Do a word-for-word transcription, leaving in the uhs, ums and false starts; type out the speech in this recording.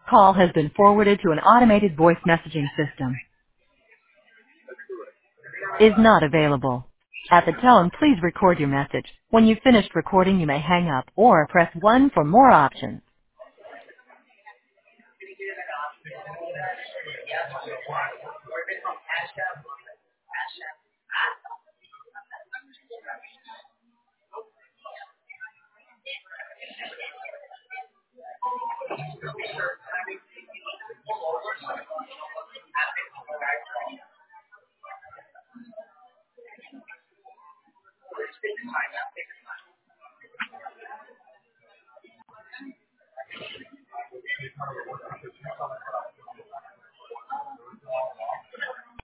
Call has been forwarded to an automated voice messaging system. Is not available. At the tone, please record your message. When you've finished recording, you may hang up or press one for more options.